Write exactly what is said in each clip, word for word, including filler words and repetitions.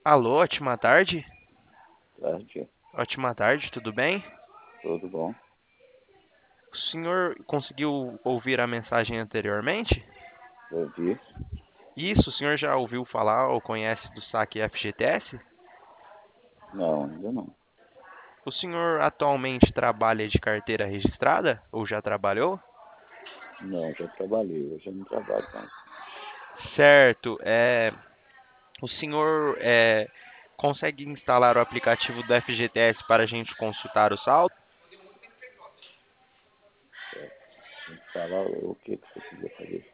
Alô, ótima tarde. Tarde, Ótima tarde, tudo bem? tudo bom? O senhor conseguiu ouvir a mensagem anteriormente? Ouvi? Isso, o senhor já ouviu falar ou conhece do saque F G T S? Não, ainda não. O senhor atualmente trabalha de carteira registrada ou já trabalhou? Não, já trabalhei, hoje eu não trabalho mais. Certo, é, o senhor é, consegue instalar o aplicativo do F G T S para a gente consultar o saldo? Certo. Tem que falar o que, que você queria saber.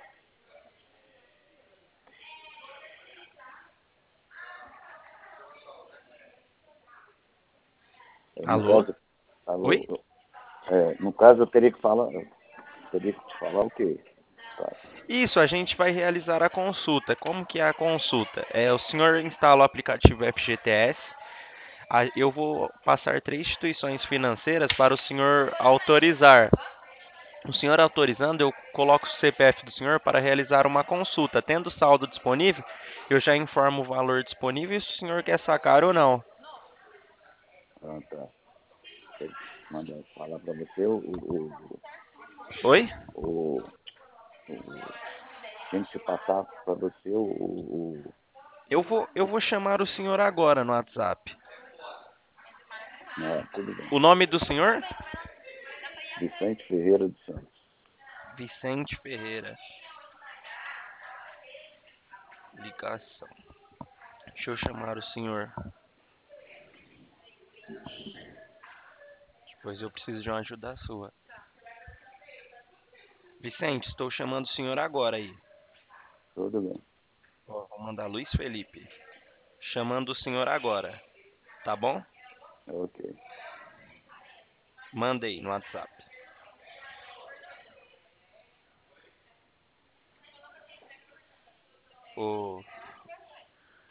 É, no Alô? caso, Oi? alô, é, no caso eu teria que falar, eu teria que te falar o quê? Tá. Isso, a gente vai realizar a consulta. Como que é a consulta? É, o senhor instala o aplicativo F G T S. a- Eu vou passar três instituições financeiras para o senhor autorizar. O senhor autorizando, eu coloco o C P F do senhor para realizar uma consulta. Tendo saldo disponível, eu já informo o valor disponível e se o senhor quer sacar ou não. Ah, tá. Eu mandar falar para você o, o, Oi? o, o, o tem que te passar para você o, o, Eu vou, eu vou chamar o senhor agora no WhatsApp. o ah, tudo bem. O nome do senhor? Vicente Ferreira dos Santos. Vicente Ferreira. Ligação. Deixa eu chamar o senhor. Pois eu preciso de uma ajuda sua. Vicente, estou chamando o senhor agora aí. Tudo bem. Ó, vou mandar Luiz Felipe. Chamando o senhor agora, tá bom? Ok. Mandei no WhatsApp. O